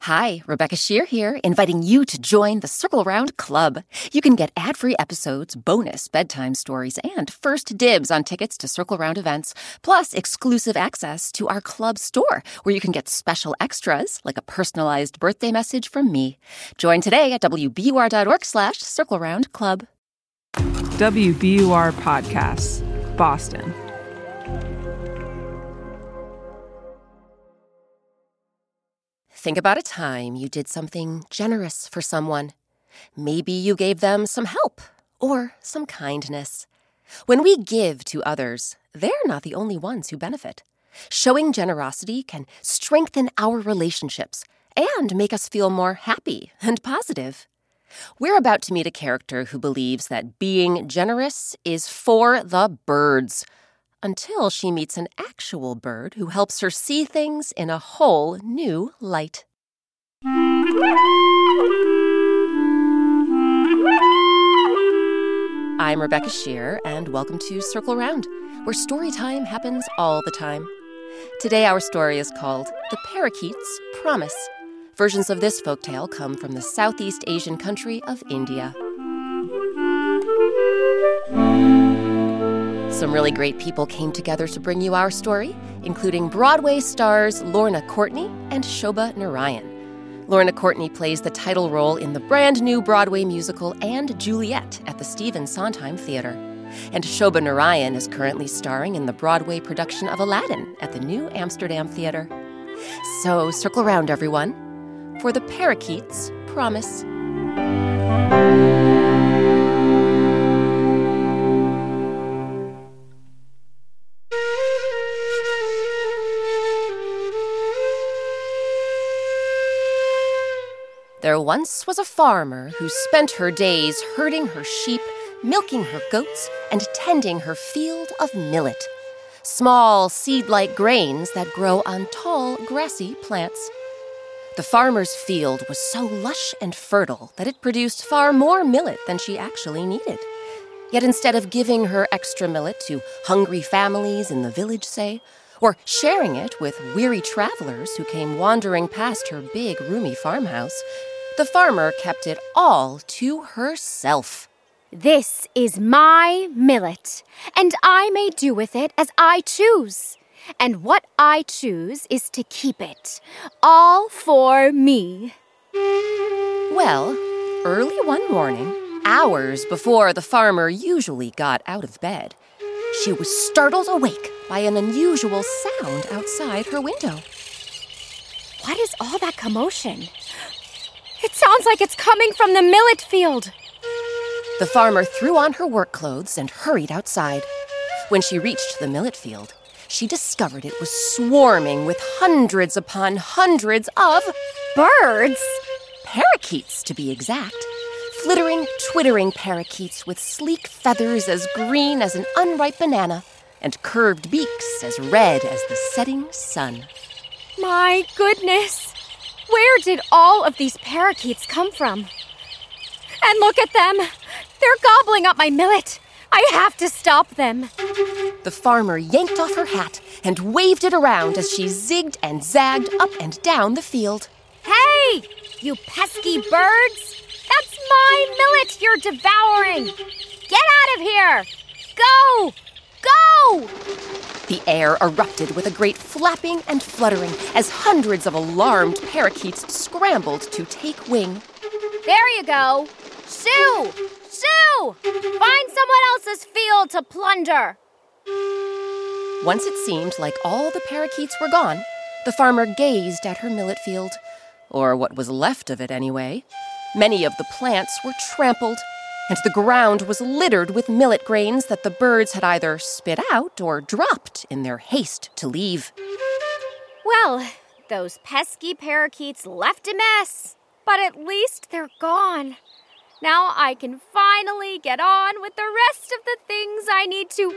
Hi, Rebecca Shear here, inviting you to join the Circle Round Club. You can get ad-free episodes, bonus bedtime stories, and first dibs on tickets to Circle Round events, plus exclusive access to our club store, where you can get special extras, like a personalized birthday message from me. Join today at wbur.org/circleroundclub. WBUR Podcasts, Boston. Think about a time you did something generous for someone. Maybe you gave them some help or some kindness. When we give to others, they're not the only ones who benefit. Showing generosity can strengthen our relationships and make us feel more happy and positive. We're about to meet a character who believes that being generous is for the birds, until she meets an actual bird who helps her see things in a whole new light. I'm Rebecca Shear, and welcome to Circle Round, where story time happens all the time. Today our story is called The Parakeet's Promise. Versions of this folktale come from the Southeast Asian country of India. Some really great people came together to bring you our story, including Broadway stars Lorna Courtney and Shobha Narayan. Lorna Courtney plays the title role in the brand new Broadway musical And Juliet at the Stephen Sondheim Theater. And Shobha Narayan is currently starring in the Broadway production of Aladdin at the New Amsterdam Theater. So circle round, everyone, for The Parakeet's Promise. There once was a farmer who spent her days herding her sheep, milking her goats, and tending her field of millet, small seed-like grains that grow on tall, grassy plants. The farmer's field was so lush and fertile that it produced far more millet than she actually needed. Yet instead of giving her extra millet to hungry families in the village, say, or sharing it with weary travelers who came wandering past her big, roomy farmhouse, the farmer kept it all to herself. This is my millet, and I may do with it as I choose. And what I choose is to keep it, all for me. Well, early one morning, hours before the farmer usually got out of bed, she was startled awake by an unusual sound outside her window. What is all that commotion? It sounds like it's coming from the millet field. The farmer threw on her work clothes and hurried outside. When she reached the millet field, she discovered it was swarming with hundreds upon hundreds of birds. Parakeets, to be exact. Flittering, twittering parakeets with sleek feathers as green as an unripe banana and curved beaks as red as the setting sun. My goodness! Where did all of these parakeets come from? And look at them! They're gobbling up my millet! I have to stop them! The farmer yanked off her hat and waved it around as she zigged and zagged up and down the field. Hey! You pesky birds! That's my millet you're devouring! Get out of here! Go! Go! The air erupted with a great flapping and fluttering as hundreds of alarmed parakeets scrambled to take wing. There you go! Shoo! Shoo! Find someone else's field to plunder! Once it seemed like all the parakeets were gone, the farmer gazed at her millet field, or what was left of it anyway. Many of the plants were trampled, and the ground was littered with millet grains that the birds had either spit out or dropped in their haste to leave. Well, those pesky parakeets left a mess, but at least they're gone. Now I can finally get on with the rest of the things I need to...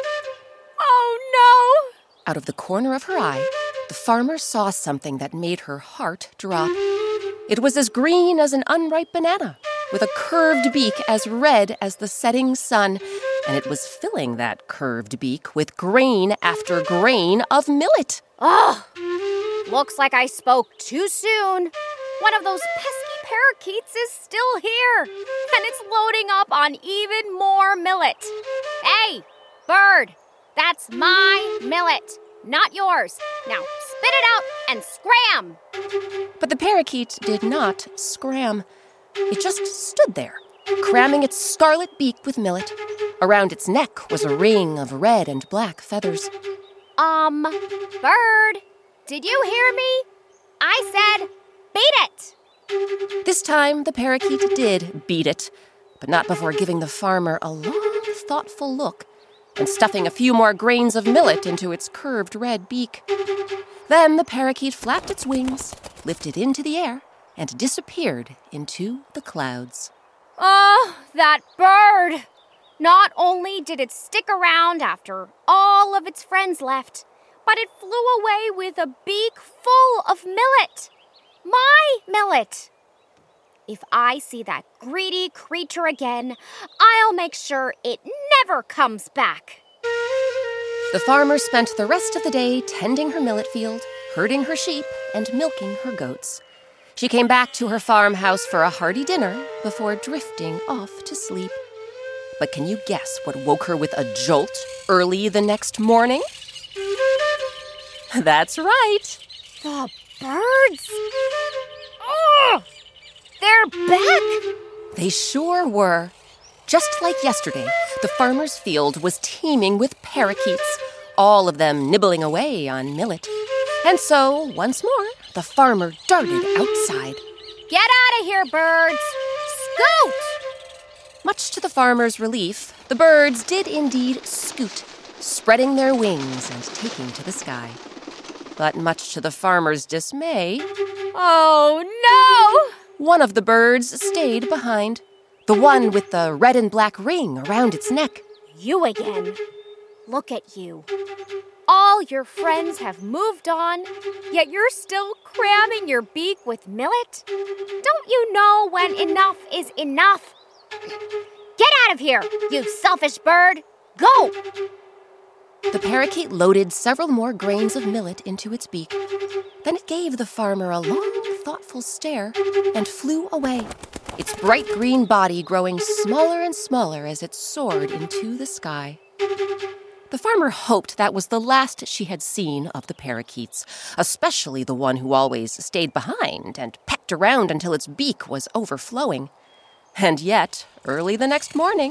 Oh, no! Out of the corner of her eye, the farmer saw something that made her heart drop. It was as green as an unripe banana, with a curved beak as red as the setting sun, and it was filling that curved beak with grain after grain of millet. Ugh! Looks like I spoke too soon. One of those pesky parakeets is still here, and it's loading up on even more millet. Hey, bird, that's my millet, not yours. Now spit it out and scram! But the parakeet did not scram. It just stood there, cramming its scarlet beak with millet. Around its neck was a ring of red and black feathers. Bird, did you hear me? I said, beat it! This time, the parakeet did beat it, but not before giving the farmer a long, thoughtful look and stuffing a few more grains of millet into its curved red beak. Then the parakeet flapped its wings, lifted into the air, and disappeared into the clouds. Oh, that bird! Not only did it stick around after all of its friends left, but it flew away with a beak full of millet. My millet! If I see that greedy creature again, I'll make sure it never comes back. The farmer spent the rest of the day tending her millet field, herding her sheep, and milking her goats. She came back to her farmhouse for a hearty dinner before drifting off to sleep. But can you guess what woke her with a jolt early the next morning? That's right. The birds! Oh, they're back! They sure were. Just like yesterday, the farmer's field was teeming with parakeets, all of them nibbling away on millet. And so, once more, the farmer darted outside. Get out of here, birds! Scoot! Much to the farmer's relief, the birds did indeed scoot, spreading their wings and taking to the sky. But much to the farmer's dismay, oh no! One of the birds stayed behind, the one with the red and black ring around its neck. You again. Look at you. All your friends have moved on, yet you're still cramming your beak with millet? Don't you know when enough is enough? Get out of here, you selfish bird! Go! The parakeet loaded several more grains of millet into its beak. Then it gave the farmer a long, thoughtful stare and flew away, its bright green body growing smaller and smaller as it soared into the sky. The farmer hoped that was the last she had seen of the parakeets, especially the one who always stayed behind and pecked around until its beak was overflowing. And yet, early the next morning...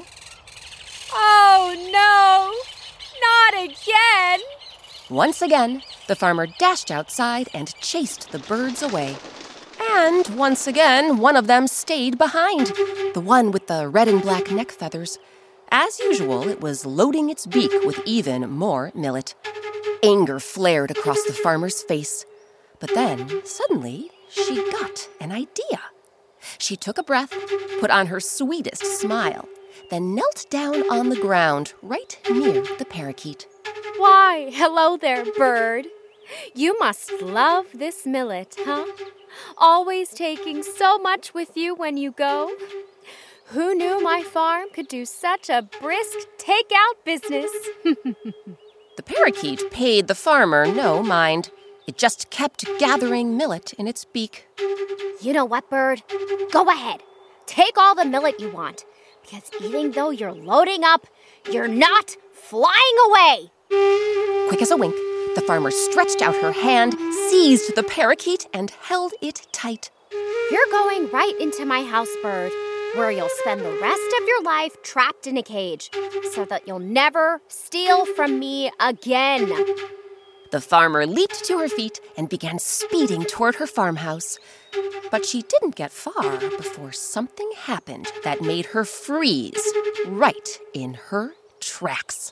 Oh, no! Not again! Once again, the farmer dashed outside and chased the birds away. And once again, one of them stayed behind, the one with the red and black neck feathers. As usual, it was loading its beak with even more millet. Anger flared across the farmer's face. But then, suddenly, she got an idea. She took a breath, put on her sweetest smile, then knelt down on the ground right near the parakeet. Why, hello there, bird. You must love this millet, huh? Always taking so much with you when you go. Who knew my farm could do such a brisk takeout business? The parakeet paid the farmer no mind. It just kept gathering millet in its beak. You know what, bird? Go ahead. Take all the millet you want. Because even though you're loading up, you're not flying away. Quick as a wink, the farmer stretched out her hand, seized the parakeet, and held it tight. You're going right into my house, bird, where you'll spend the rest of your life trapped in a cage, so that you'll never steal from me again. The farmer leaped to her feet and began speeding toward her farmhouse. But she didn't get far before something happened that made her freeze right in her tracks.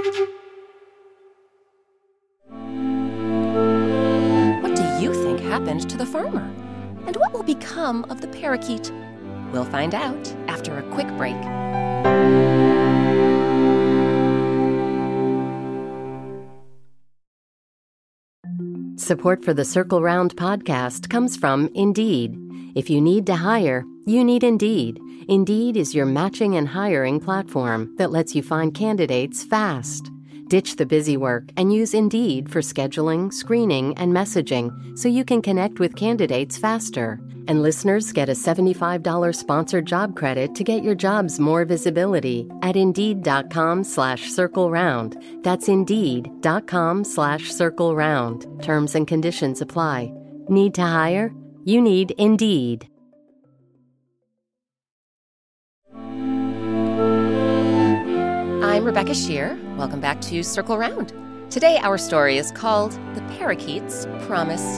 What do you think happened to the farmer? And what will become of the parakeet? We'll find out after a quick break. Support for the Circle Round podcast comes from Indeed. If you need to hire, you need Indeed. Indeed is your matching and hiring platform that lets you find candidates fast. Ditch the busy work and use Indeed for scheduling, screening, and messaging so you can connect with candidates faster. And listeners get a $75 sponsored job credit to get your jobs more visibility at Indeed.com/CircleRound. That's Indeed.com/CircleRound. Terms and conditions apply. Need to hire? You need Indeed. I'm Rebecca Shear. Welcome back to Circle Round. Today our story is called The Parakeet's Promise.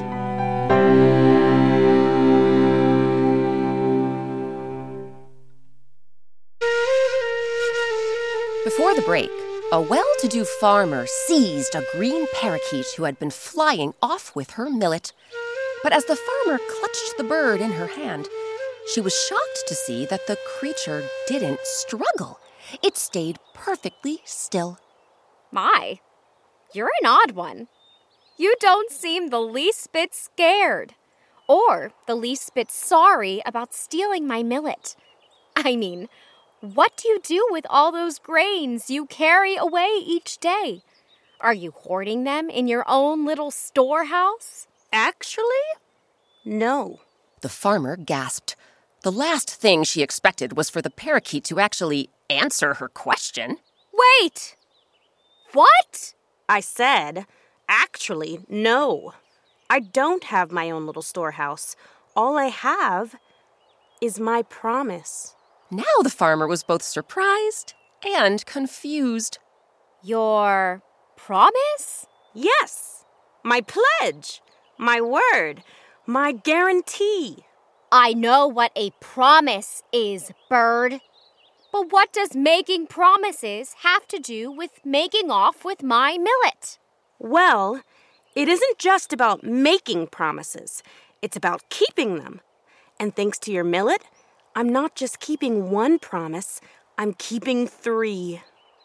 Before the break, a well-to-do farmer seized a green parakeet who had been flying off with her millet. But as the farmer clutched the bird in her hand, she was shocked to see that the creature didn't struggle. It stayed perfectly still. My, you're an odd one. You don't seem the least bit scared, or the least bit sorry about stealing my millet. I mean, what do you do with all those grains you carry away each day? Are you hoarding them in your own little storehouse? Actually, no. The farmer gasped. The last thing she expected was for the parakeet to actually answer her question. Wait! What? I said, actually, no. I don't have my own little storehouse. All I have is my promise. Now the farmer was both surprised and confused. Your promise? Yes, my pledge, my word, my guarantee. I know what a promise is, Bird. But what does making promises have to do with making off with my millet? Well, it isn't just about making promises. It's about keeping them. And thanks to your millet, I'm not just keeping one promise, I'm keeping 3.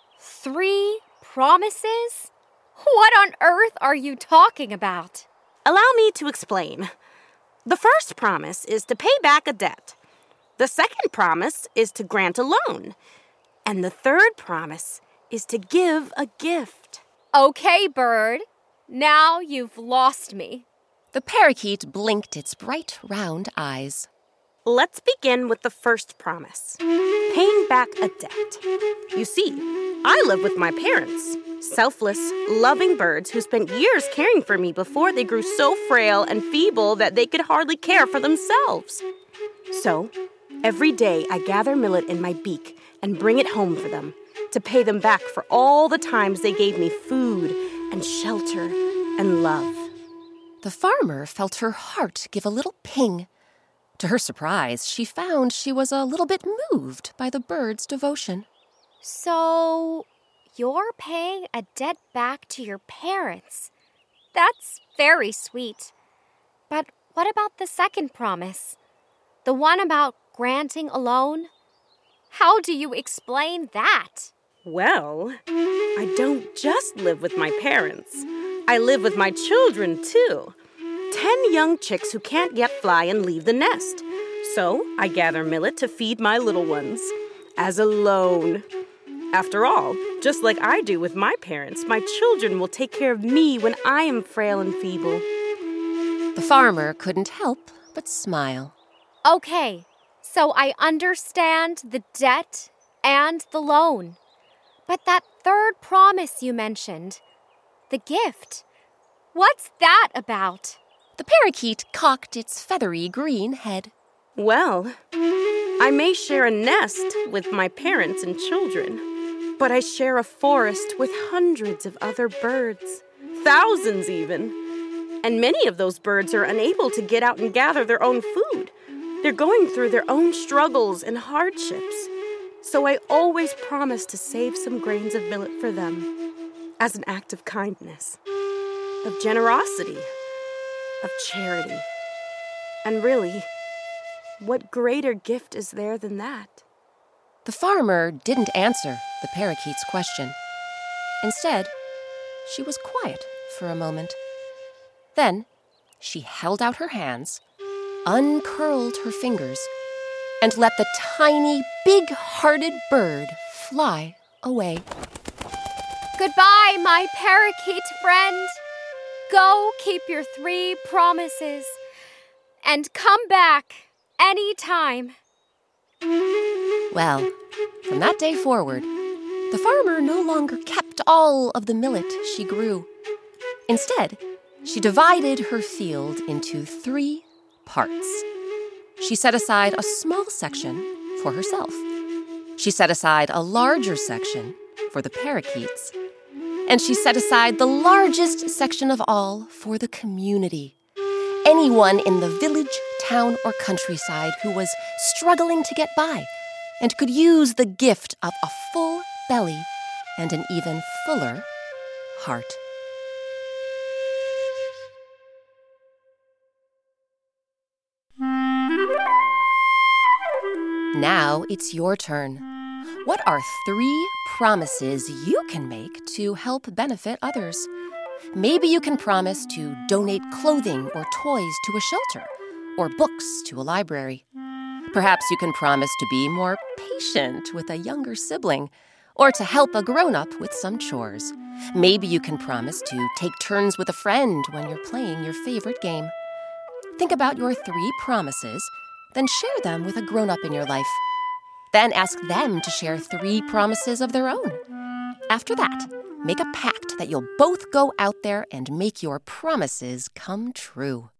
3 promises? What on earth are you talking about? Allow me to explain. The first promise is to pay back a debt. The second promise is to grant a loan. And the third promise is to give a gift. Okay, Bird. Now you've lost me. The parakeet blinked its bright, round eyes. Let's begin with the first promise. Paying back a debt. You see, I live with my parents. Selfless, loving birds who spent years caring for me before they grew so frail and feeble that they could hardly care for themselves. So, every day I gather millet in my beak and bring it home for them to pay them back for all the times they gave me food and shelter and love. The farmer felt her heart give a little ping. To her surprise, she found she was a little bit moved by the bird's devotion. So, you're paying a debt back to your parents. That's very sweet. But what about the second promise? The one about granting a loan? How do you explain that? Well, I don't just live with my parents. I live with my children, too. 10 young chicks who can't yet fly and leave the nest. So I gather millet to feed my little ones as a loan. After all, just like I do with my parents, my children will take care of me when I am frail and feeble. The farmer couldn't help but smile. Okay, so I understand the debt and the loan. But that third promise you mentioned, the gift, what's that about? The parakeet cocked its feathery green head. Well, I may share a nest with my parents and children, but I share a forest with hundreds of other birds, thousands even. And many of those birds are unable to get out and gather their own food. They're going through their own struggles and hardships. So I always promise to save some grains of millet for them as an act of kindness, of generosity, of charity. And really, what greater gift is there than that? The farmer didn't answer the parakeet's question. Instead, she was quiet for a moment. Then, she held out her hands, uncurled her fingers, and let the tiny, big-hearted bird fly away. Goodbye, my parakeet friend. Go keep your 3 promises and come back anytime. Well, from that day forward, the farmer no longer kept all of the millet she grew. Instead, she divided her field into 3 parts. She set aside a small section for herself. She set aside a larger section for the parakeets. And she set aside the largest section of all for the community. Anyone in the village, town, or countryside who was struggling to get by and could use the gift of a full belly and an even fuller heart. Now it's your turn. What are 3 promises you can make to help benefit others? Maybe you can promise to donate clothing or toys to a shelter, or books to a library. Perhaps you can promise to be more patient with a younger sibling, or to help a grown-up with some chores. Maybe you can promise to take turns with a friend when you're playing your favorite game. Think about your 3 promises, then share them with a grown-up in your life. Then ask them to share 3 promises of their own. After that, make a pact that you'll both go out there and make your promises come true.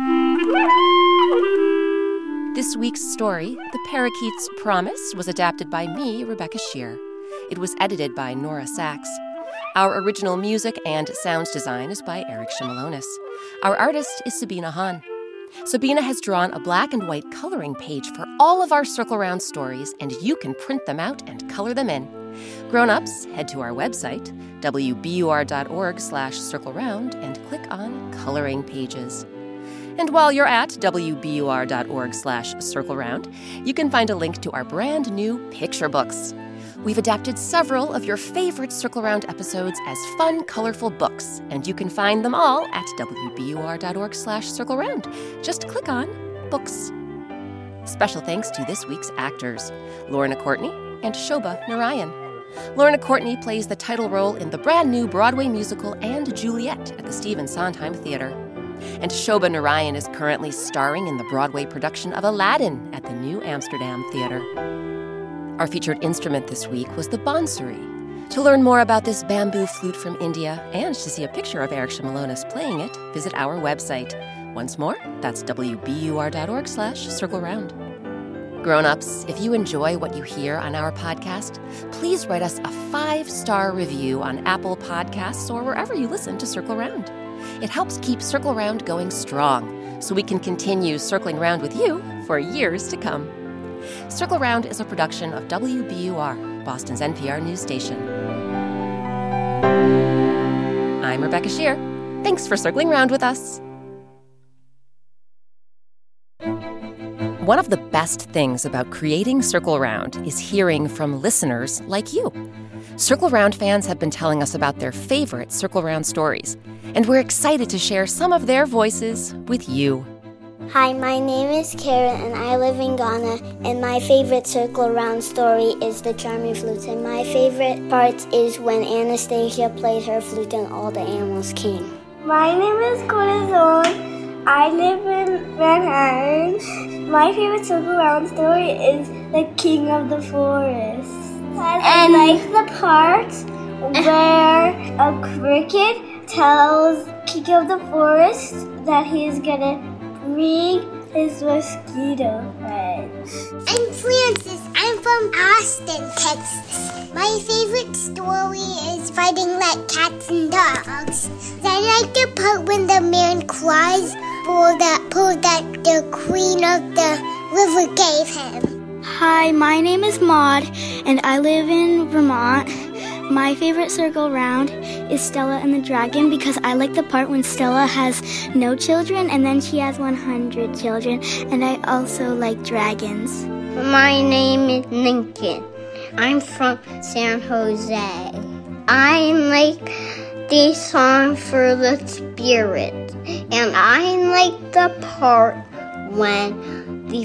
This week's story, The Parakeet's Promise, was adapted by me, Rebecca Shear. It was edited by Nora Sachs. Our original music and sound design is by Eric Shimalonis. Our artist is Sabina Hahn. Sabina has drawn a black and white coloring page for all of our Circle Round stories, and you can print them out and color them in. Grown-ups, head to our website, wbur.org/circleround, and click on Coloring Pages. And while you're at wbur.org/circleround, you can find a link to our brand new picture books. We've adapted several of your favorite Circle Round episodes as fun, colorful books, and you can find them all at wbur.org/circleround. Just click on Books. Special thanks to this week's actors, Lorna Courtney and Shobha Narayan. Lorna Courtney plays the title role in the brand new Broadway musical And Juliet at the Stephen Sondheim Theater. And Shobha Narayan is currently starring in the Broadway production of Aladdin at the New Amsterdam Theater. Our featured instrument this week was the bansuri. To learn more about this bamboo flute from India and to see a picture of Eric Shimalonis playing it, visit our website. Once more, that's wbur.org/circleround. Grown-ups, if you enjoy what you hear on our podcast, please write us a 5-star review on Apple Podcasts or wherever you listen to Circle Round. It helps keep Circle Round going strong so we can continue circling round with you for years to come. Circle Round is a production of WBUR, Boston's NPR news station. I'm Rebecca Shear. Thanks for circling round with us. One of the best things about creating Circle Round is hearing from listeners like you. Circle Round fans have been telling us about their favorite Circle Round stories, and we're excited to share some of their voices with you. Hi, my name is Karen and I live in Ghana, and my favorite Circle Round story is the Charming Flutes, and my favorite part is when Anastasia played her flute and all the animals came. My name is Corazon. I live in Manhattan. My favorite Circle Round story is The King of the Forest. I like the part where a cricket tells King of the Forest that he's gonna bring his mosquito friends. I'm Francis. I'm from Austin, Texas. My favorite story is Fighting Like Cats and Dogs. I like the part when the man cries for that pull that the Queen of the River gave him. Hi, my name is Maud, and I live in Vermont. My favorite Circle Round is Stella and the Dragon because I like the part when Stella has no children and then she has 100 children, and I also like dragons. My name is Lincoln. I'm from San Jose. I like the song for the spirit, and I like the part when the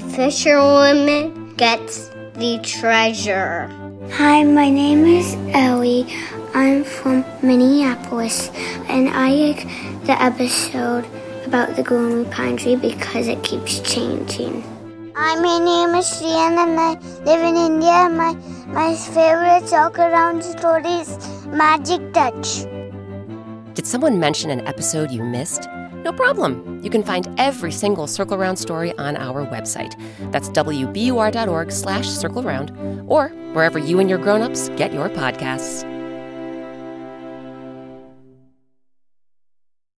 fisherwoman gets the treasure. Hi, my name is Ellie. I'm from Minneapolis, and I like the episode about the gloomy pine tree because it keeps changing. My name is Shriyan and I live in India. My favorite Circle Around story is Magic Touch. Did someone mention an episode you missed? No problem. You can find every single Circle Around story on our website. That's wbur.org/circlearound, or wherever you and your grown-ups get your podcasts.